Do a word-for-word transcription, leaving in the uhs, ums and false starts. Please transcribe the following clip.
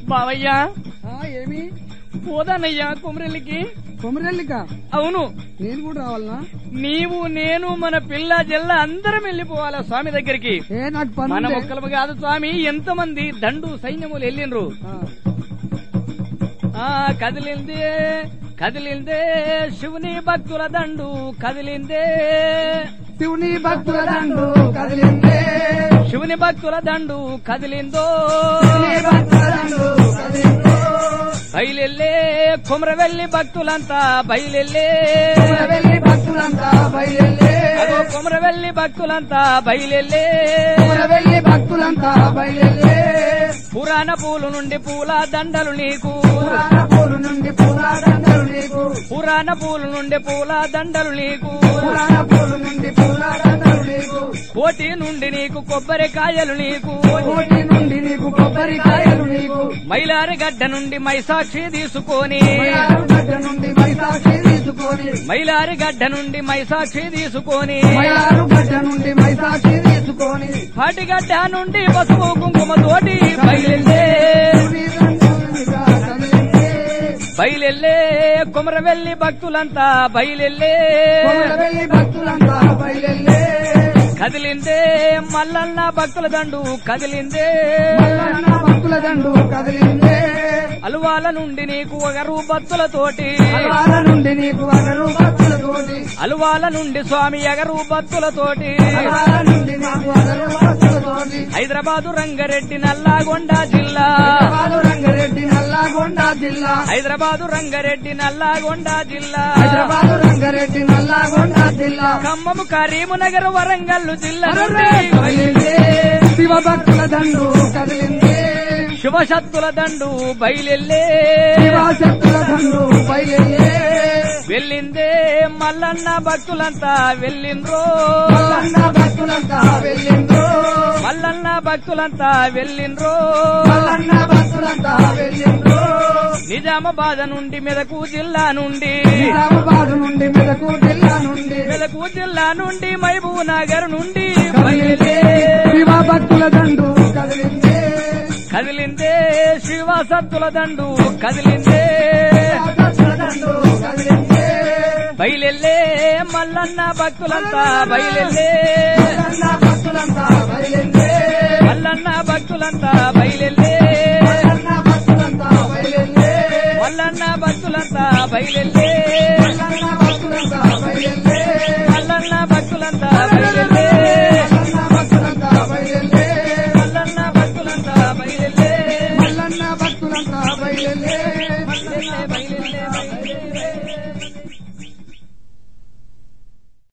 బావయ్యా ఏమి పోదానయ్యా కుమరెల్లికి. కొమరెల్లికా? అవును. నేను కూడా రావాలనా? నీవు నేను మన పిల్ల జల్ల అందరం వెళ్ళిపోవాలా స్వామి దగ్గరికి. ఏ నాకు పని మన ఉందే. మొక్కలు కాదు స్వామి, ఎంత మంది దండు సైన్యములు వెళ్ళిండ్రు. ఆ, ఆ కదిలిందే కదిలిందే శివుని భక్తుల దండు కదిలిందే, శివుని భక్తుల దండు కదిలిందే, శివుని భక్తుల దండు కదిలిందో, శివుని భక్తుల దండు కదిలిందో. బయలెల్లే కుమరవెల్లి భక్తులంతా బయలెల్లే, కొమరవెల్లి భక్తులంతా బయలెల్లే, అగో కుమరవెల్లి భక్తులంతా బయలెల్లే, కొమరవెల్లి భక్తులంతా బయలెల్లే. పురాణ పూలు నుండి పూల దండలు నీకు, పురాణ పూలు నుండి పూల దండలు నీకు, పురాణ పూలు నుండి పూల దండలు నీకు, పురాణ పూలు నుండి పూల దండలు నీకు, కోటి నుండి నీకు కొబ్బరికాయలు నీకు, కోటి నుండి నీకు కొబ్బరికాయలు నీకు, మైలారి గడ్డ నుండి మైసాక్షి తీసుకొని, మైలారు గడ్డ నుండి మైసాక్షి తీసుకొని, మైలారి గడ్డ నుండి మైసాక్షి తీసుకొని, మైలారు గడ్డ నుండి మైసాక్షి తీసుకొని, పాటిగడ్డ నుండి పసుపు కుంకుమ తోటి బయలెల్లే, శివుని దండుగా కదిలిందే, బయలెల్లే కుమరవెల్లి భక్తులంతా బయలెల్లే, కొమరవెల్లి భక్తులంతా బయలెల్లే, కదిలిందే మల్లన్న భక్తుల దండు కదిలిందే, మల్లన్న భక్తుల దండు కదిలిందే, అలువాల నుండి నీకు ఒకరు భక్తులతోటి, అలవాల నుండి నీకు అగరు భక్తులతోటి, అలువాల నుండి స్వామి ఎగరు భక్తులతోటి, అలవాల నుండి నీకు అగరు భక్తులతోటి, హైదరాబాదు రంగారెడ్డి నల్లాగొండ జిల్లా, హైదరాబాదు రంగారెడ్డి నల్లాగొండ జిల్లా, హైదరాబాదు రంగారెడ్డి నల్లాగొండ జిల్లా, హైదరాబాదు రంగారెడ్డి నల్లాగొండ జిల్లా, ఖమ్మము కరీంనగర్ వరంగల్ జిల్లా అర్రే నుండి కదిలిందే, శివ భక్తుల దండు కదిలిందే, శుభశక్తుల దండు బయలెల్లే, శివశక్తుల దండు బయలెల్లే, వెళ్ళిందే మల్లన్న భక్తులంతా వెళ్ళిండ్రో, మల్లన్న భక్తులంతా వెళ్ళిండ్రో, మల్లన్న భక్తులంతా వెళ్ళిండ్రో, మల్లన్న భక్తులంతా వెళ్ళిండ్రో, నిజామాబాద్ నుండి మెదకు జిల్లా నుండి, నిజామాబాద్ నుండి మెదకు జిల్లా నుండి, మెదకు జిల్లా నుండి మహబూబ్ నగర్ నుండి కదిలిందే, బయలుదే, శివ భక్తుల దండు కదిలిందే, కదిలిందే శివసత్తుల దండు కదిలిందే, భక్తుల దండు కదిలిందే, బయలెల్లే మల్లన్న భక్తులంతా బయలెల్లే, మల్లన్న భక్తులంతా బయలెల్లే, మల్లన్న భక్తులంతా బయలెల్లే, మల్లన్న భక్తులంతా బయలెల్లే, మల్లన్న భక్తులంతా బయలెల్లే, మల్లన్న